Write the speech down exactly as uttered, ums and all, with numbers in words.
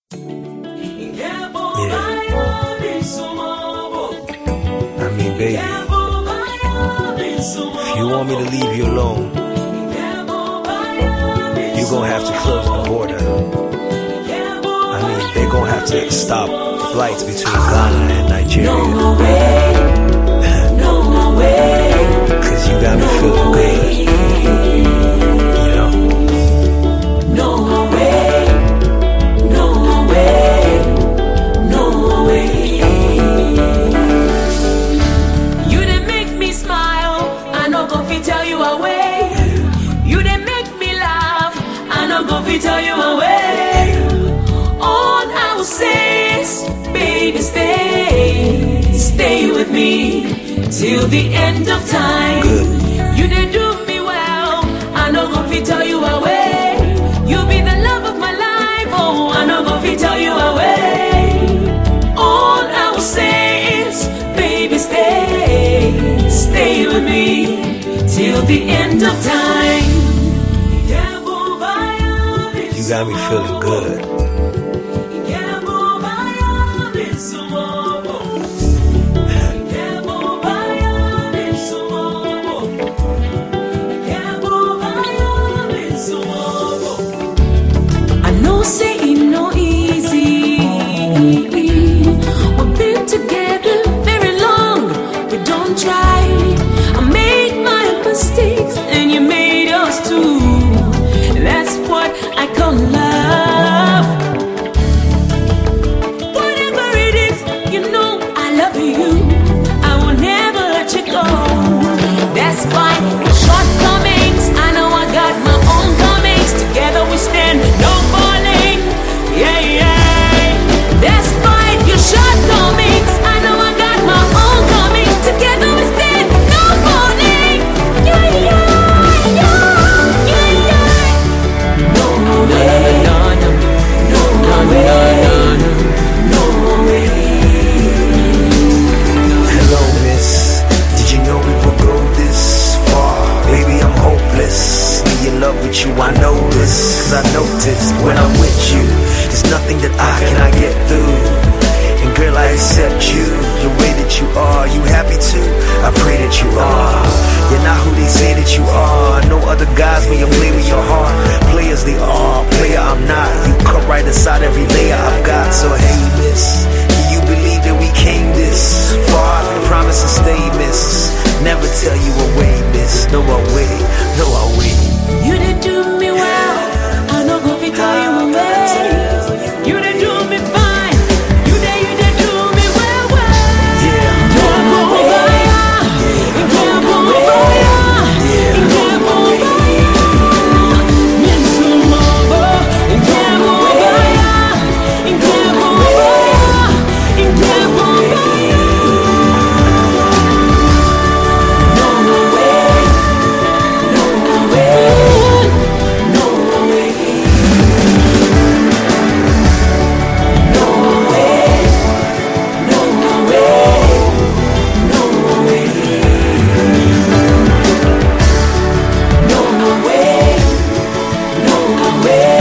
I mean, baby, if you want me to leave you alone, you're gonna have to close the border. I mean, they're gonna have to stop flights between Ghana and Nigeria. No way, no way. Cause you got me feeling good, you know? No way, no way, no way. You didn't make me smile, I no go fit tell you away. You didn't make me laugh, I no go fit tell you away. All I will say is, baby, stay, stay with me till the end of time. Good. You didn't do me well, I no go fit tell you away. You be the love of my life, oh, I no go fit tell you away. All I will say is, baby, stay, stay with me till the end of time. You got me feeling good. I know say it no easy. We've been together very long. We don't try. I made my mistakes and you made yours too. That's what I call love. Whatever it is, you know I love you. I will never let you go. That's why shortcomings, I know I got my own comings. Together we stand, no falling. Yeah, yeah. That's why your shortcomings, I know I got my own comings. Together we stand, no falling. Yeah, yeah, yeah, yeah, yeah. No way, no way, no way. Hello, miss. Did you know we would go this far? Baby, I'm hopeless. Me in love with you, I know this. Cause I noticed when I'm with you, there's nothing that I cannot get through. And girl, I accept you, the way that you are. You happy too? I pray that you are. You're not who they say that you are. No other guys when you play with your heart. Players they are, player I'm not. You cut right inside every layer I've got. So hey miss, do you believe that we came this far? Promise to stay, miss. Never tell you away, miss. No away, no away. You didn't do me well, I no go fit tell you away. You didn't do me fine, you did, you did do me well, well. Yeah. Can't go over ya, it can't go over ya, it can't go over ya. Miss you more, it can't go over ya, it can't go over ya, it can't go over ya. No way, no way, no way, no way, no way, no way, no way, no way.